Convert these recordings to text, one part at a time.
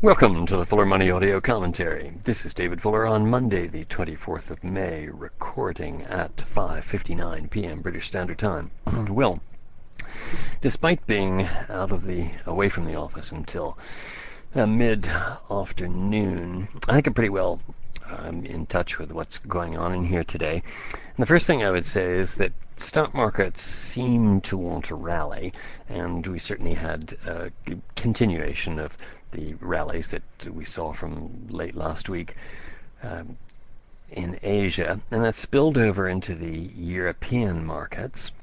Welcome to the Fuller Money Audio Commentary. This is David Fuller on Monday, the 24th of May, recording at 5:59 p.m. British Standard Time. Well, despite being away from the office until mid-afternoon, I think I'm pretty well in touch with what's going on in here today. And the first thing I would say is that stock markets seem to want to rally, and we certainly had a continuation of the rallies that we saw from late last week in Asia, and that spilled over into the European markets.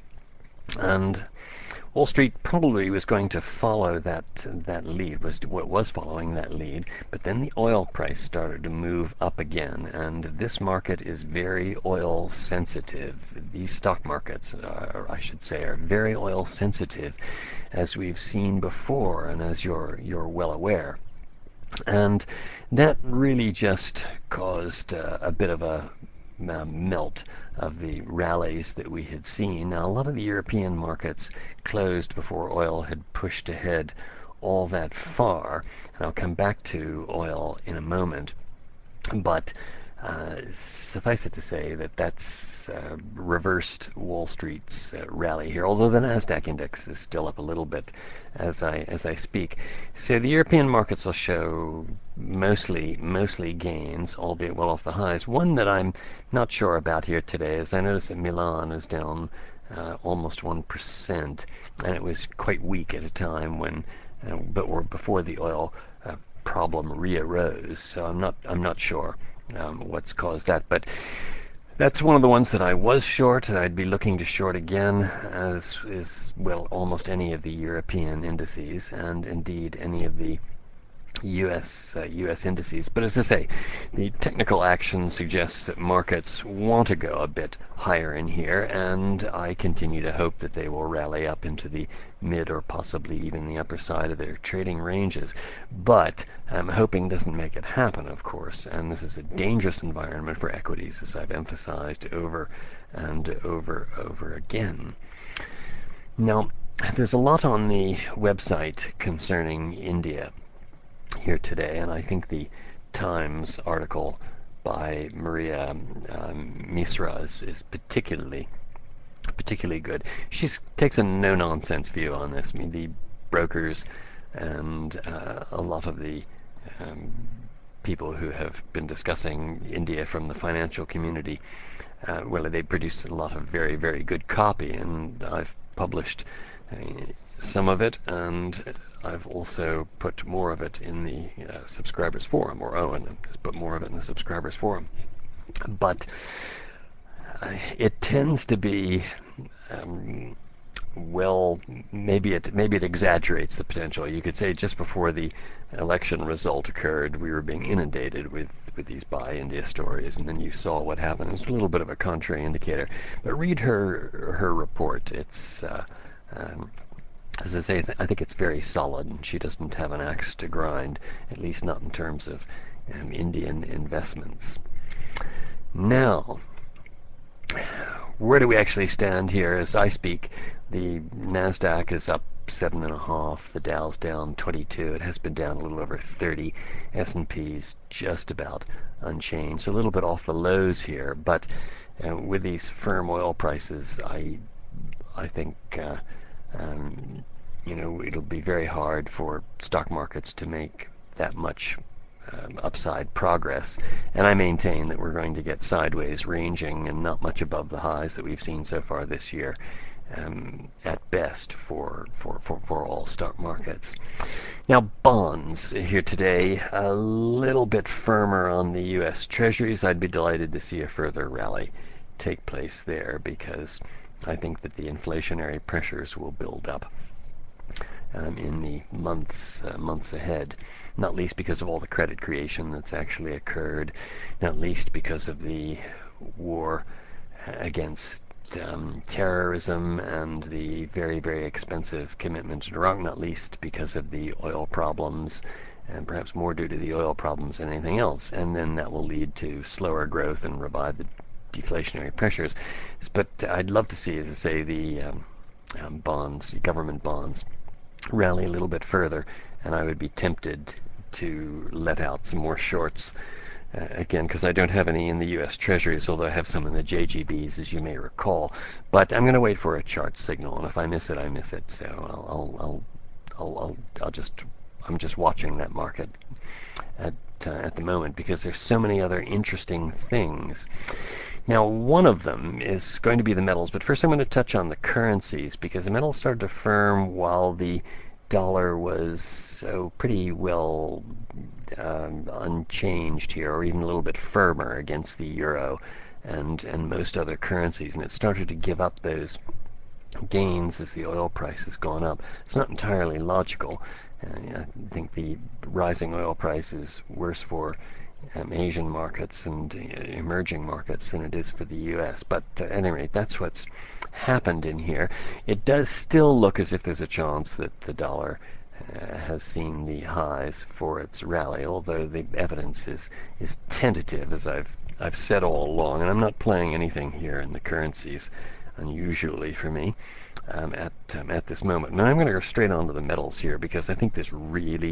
And Wall Street probably was going to follow that lead, was following that lead, but then the oil price started to move up again, and this market is very oil sensitive. These stock markets, I should say, are very oil sensitive, as we've seen before, and as you're well aware. And that really just caused a bit of a melt of the rallies that we had seen. Now, a lot of the European markets closed before oil had pushed ahead all that far, and I'll come back to oil in a moment. But suffice it to say that that's reversed Wall Street's rally here, although the Nasdaq index is still up a little bit as I speak. So the European markets will show mostly gains, albeit well off the highs. One that I'm not sure about here today is I noticed that Milan is down almost 1%, and it was quite weak at a time when, before the oil problem re-arose. So I'm not sure what's caused that, but that's one of the ones that I was short, and I'd be looking to short again, as is, well, almost any of the European indices, and indeed any of the U.S. indices. But as I say, the technical action suggests that markets want to go a bit higher in here, and I continue to hope that they will rally up into the mid or possibly even the upper side of their trading ranges. But hoping doesn't make it happen, of course, and this is a dangerous environment for equities, as I've emphasized over and over again. Now, there's a lot on the website concerning India here today, and I think the Times article by Maria Misra is particularly good. She takes a no-nonsense view on this. I mean, the brokers and a lot of the people who have been discussing India from the financial community, they produce a lot of very, very good copy, and I've published some of it, and I've also put more of it in the subscribers forum, or Owen has put more of it in the subscribers forum. But it tends to be, maybe it exaggerates the potential. You could say just before the election result occurred, we were being inundated with these buy India stories, and then you saw what happened. It was a little bit of a contrary indicator. But read her report. It's as I say, I think it's very solid, and she doesn't have an axe to grind, at least not in terms of Indian investments. Now, where do we actually stand here as I speak? The Nasdaq is up 7.5, the Dow's down 22, it has been down a little over 30, S&P's just about unchanged, so a little bit off the lows here, but with these firm oil prices, I think it'll be very hard for stock markets to make that much upside progress, and I maintain that we're going to get sideways ranging and not much above the highs that we've seen so far this year, at best for all stock markets. Now, bonds here today, a little bit firmer on the U.S. Treasuries. I'd be delighted to see a further rally take place there, because I think that the inflationary pressures will build up in the months ahead, not least because of all the credit creation that's actually occurred, not least because of the war against terrorism and the very, very expensive commitment to Iraq, not least because of the oil problems, and perhaps more due to the oil problems than anything else. And then that will lead to slower growth and revive the deflationary pressures. But I'd love to see, as I say, the bonds, government bonds, rally a little bit further, and I would be tempted to let out some more shorts. Again, because I don't have any in the U.S. Treasuries, although I have some in the JGBs, as you may recall. But I'm going to wait for a chart signal, and if I miss it, I miss it. So I'm just watching that market at the moment because there's so many other interesting things. Now, one of them is going to be the metals, but first I'm going to touch on the currencies because the metals started to firm while the dollar was pretty well unchanged here, or even a little bit firmer against the euro and most other currencies, and it started to give up those gains as the oil price has gone up. It's not entirely logical. I think the rising oil price is worse for Asian markets and emerging markets than it is for the U.S. But at any rate, that's what's happened in here. It does still look as if there's a chance that the dollar has seen the highs for its rally, although the evidence is tentative, as I've said all along, and I'm not playing anything here in the currencies unusually for me at this moment. Now I'm going to go straight on to the metals here because I think this really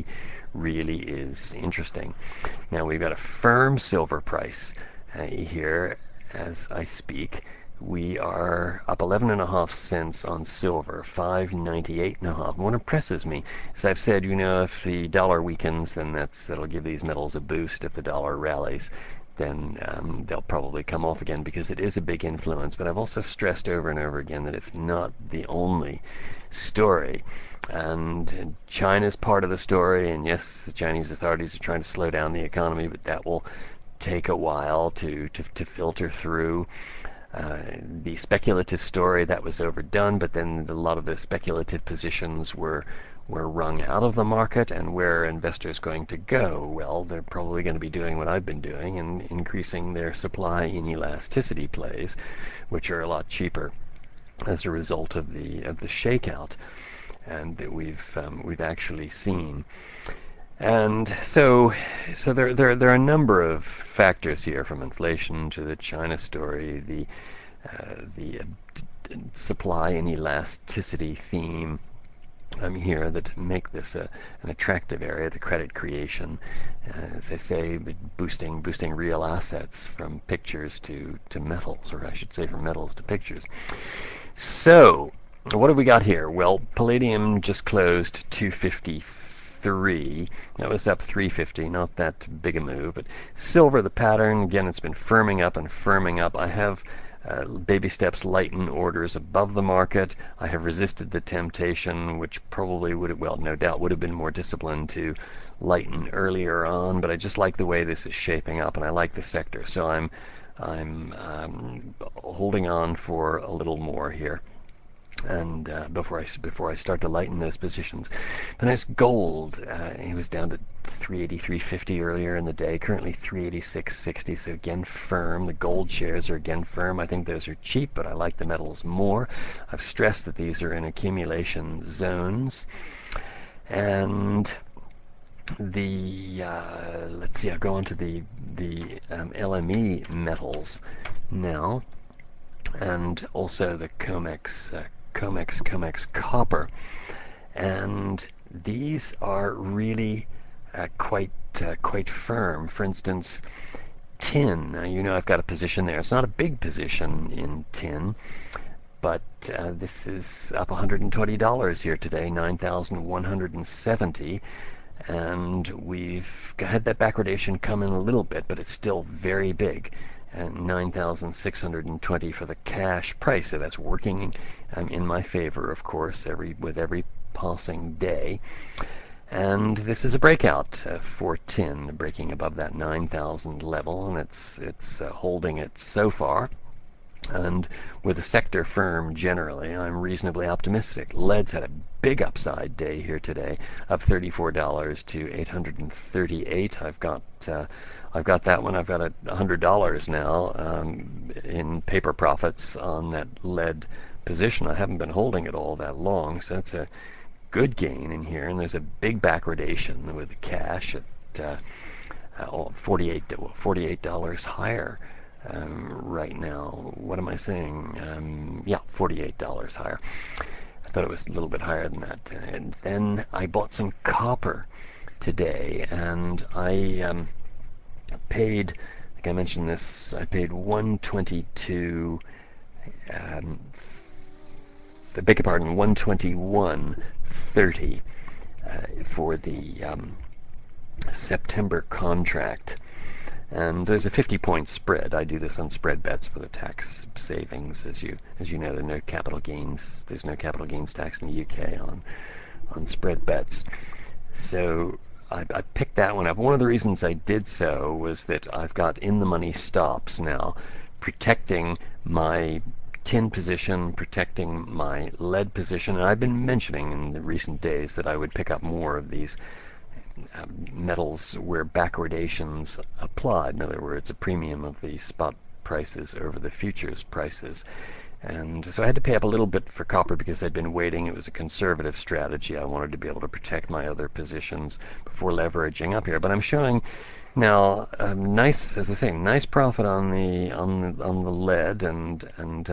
is interesting. Now we've got a firm silver price here as I speak. We are up 11.5 cents on silver, 598.5. What impresses me, as I've said, if the dollar weakens, then that'll give these metals a boost. If the dollar rallies, then they'll probably come off again because it is a big influence. But I've also stressed over and over again that it's not the only story. And China's part of the story, and yes, the Chinese authorities are trying to slow down the economy, but that will take a while to filter through. The speculative story, that was overdone, but then a lot of the speculative positions were wrung out of the market, and where are investors going to go? Well, they're probably going to be doing what I've been doing and increasing their supply inelasticity plays, which are a lot cheaper as a result of the shakeout and that we've actually seen. And so there are a number of factors here, from inflation to the China story, the supply and elasticity theme here that make this an attractive area, the credit creation, as I say, boosting real assets from pictures to metals, or I should say from metals to pictures. So what have we got here? Well, palladium just closed 253. That was up 350, not that big a move. But silver, the pattern, again, it's been firming up and firming up. I have baby steps lighten orders above the market. I have resisted the temptation, which probably no doubt would have been more disciplined to lighten earlier on, but I just like the way this is shaping up, and I like the sector. So I'm holding on for a little more here. And before I start to lighten those positions. But nice gold, it was down to 383.50 earlier in the day, currently 386.60, so again firm. The gold shares are again firm. I think those are cheap, but I like the metals more. I've stressed that these are in accumulation zones. And the let's see, I'll go on to the LME metals now, and also the COMEX copper, and these are really quite firm. For instance, tin. I've got a position there. It's not a big position in tin, but this is up $120 here today, 9,170, and we've had that backwardation come in a little bit, but it's still very big. And 9,620 for the cash price, so that's working in my favor, of course, with every passing day. And this is a breakout for tin, breaking above that 9,000 level, and it's holding it so far. And with the sector firm generally, I'm reasonably optimistic. Lead's had a big upside day here today, up $34 to $838. I've got that one. I've got $100 now in paper profits on that lead position. I haven't been holding it all that long, so that's a good gain in here. And there's a big backwardation with the cash at $48 higher. Right now, what am I saying? Yeah, $48 higher. I thought it was a little bit higher than that. And then I bought some copper today, and I paid, I think I mentioned this, I paid 122, um, I beg your pardon, 121.30 for the September contract. And there's a 50-point spread. I do this on spread bets for the tax savings. As you know, there's no capital gains. There's no capital gains tax in the UK on spread bets. So I picked that one up. One of the reasons I did so was that I've got in the money stops now, protecting my tin position, protecting my lead position. And I've been mentioning in the recent days that I would pick up more of these metals where backwardations applied. In other words, a premium of the spot prices over the futures prices. And so I had to pay up a little bit for copper because I'd been waiting. It was a conservative strategy. I wanted to be able to protect my other positions before leveraging up here. But I'm showing now nice, as I say, nice profit on the lead, and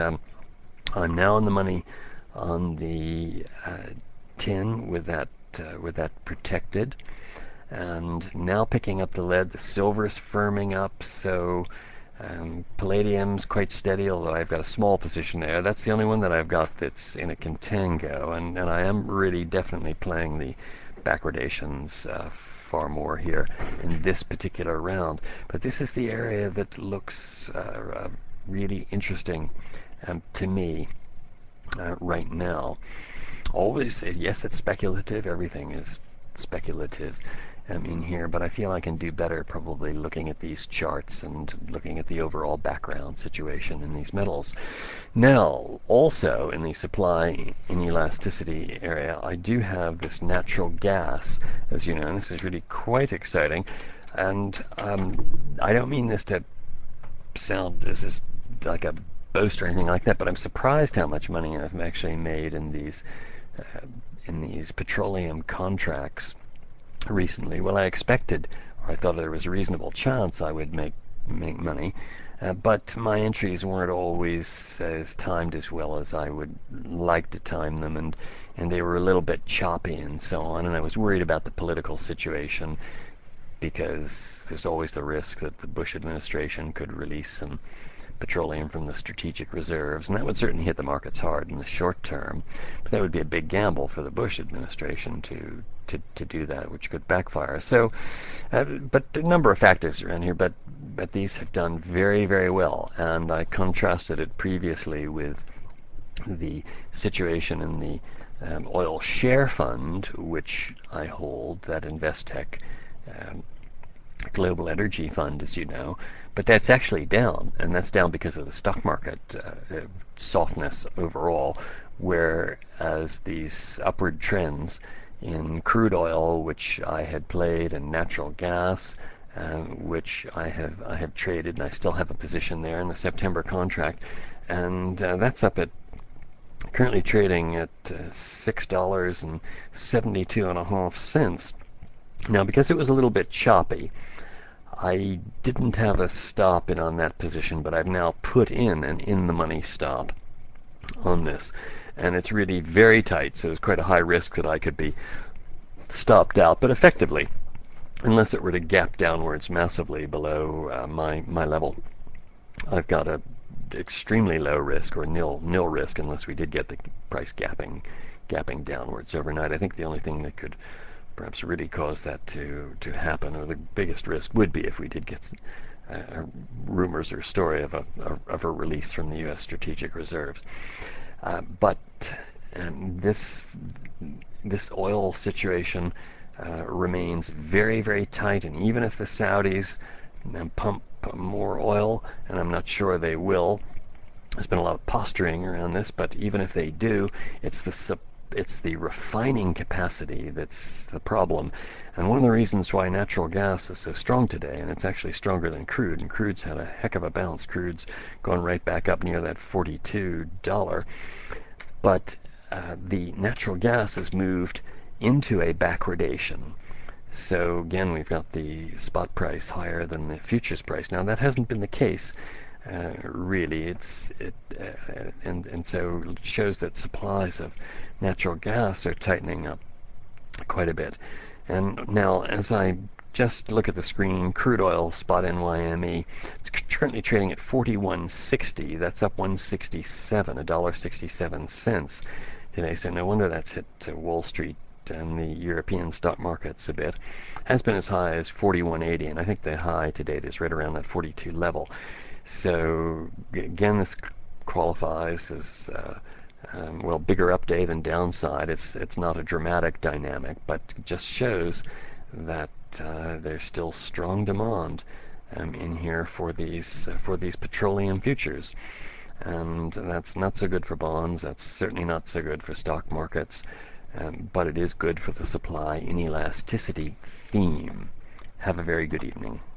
I'm now in the money on the tin with that protected. And now picking up the lead, the silver's firming up, so palladium's quite steady, although I've got a small position there. That's the only one that I've got that's in a contango, and I am really definitely playing the backwardations far more here in this particular round. But this is the area that looks really interesting to me right now. Always, yes, it's speculative. Everything is speculative in here, but I feel I can do better probably looking at these charts and looking at the overall background situation in these metals. Now, also in the supply inelasticity area, I do have this natural gas, as you know, and this is really quite exciting. And I don't mean this to sound as just like a boast or anything like that, but I'm surprised how much money I've actually made in these petroleum contracts recently. Well, I expected, or I thought there was a reasonable chance I would make money, but my entries weren't always as timed as well as I would like to time them, and they were a little bit choppy and so on, and I was worried about the political situation because there's always the risk that the Bush administration could release some petroleum from the strategic reserves, and that would certainly hit the markets hard in the short term. But that would be a big gamble for the Bush administration to do that, which could backfire. So, but a number of factors around here, but these have done very, very well, and I contrasted it previously with the situation in the oil share fund, which I hold, that Investec Global Energy Fund, as you know, but that's actually down, and that's down because of the stock market softness overall, whereas these upward trends in crude oil, which I had played, and natural gas, which I have traded, and I still have a position there in the September contract, and that's up at currently trading at $6.72.5. Now, because it was a little bit choppy, I didn't have a stop in on that position, but I've now put in an in-the-money stop on this. And it's really very tight, so there's quite a high risk that I could be stopped out. But effectively, unless it were to gap downwards massively below my level, I've got a extremely low risk, or nil risk, unless we did get the price gapping downwards overnight. I think the only thing that could perhaps really cause that to happen, or the biggest risk would be if we did get rumors or story of a release from the U.S. strategic reserves. But this oil situation remains very, very tight, and even if the Saudis pump more oil, and I'm not sure they will, there's been a lot of posturing around this, but even if they do, it's the refining capacity that's the problem. And one of the reasons why natural gas is so strong today, and it's actually stronger than crude, and crude's had a heck of a bounce. Crude's going right back up near that $42. But the natural gas has moved into a backwardation. So again, we've got the spot price higher than the futures price. Now, that hasn't been the case. Really, and so it shows that supplies of natural gas are tightening up quite a bit. And now, as I just look at the screen, crude oil spot NYME, it's currently trading at 41.60. That's up 167, $1.67 today. So no wonder that's hit Wall Street and the European stock markets a bit. Has been as high as 41.80, and I think the high to date is right around that 42 level. So again, this qualifies as bigger up day than downside. It's not a dramatic dynamic, but just shows that there's still strong demand in here for these petroleum futures, and that's not so good for bonds. That's certainly not so good for stock markets, but it is good for the supply inelasticity theme. Have a very good evening.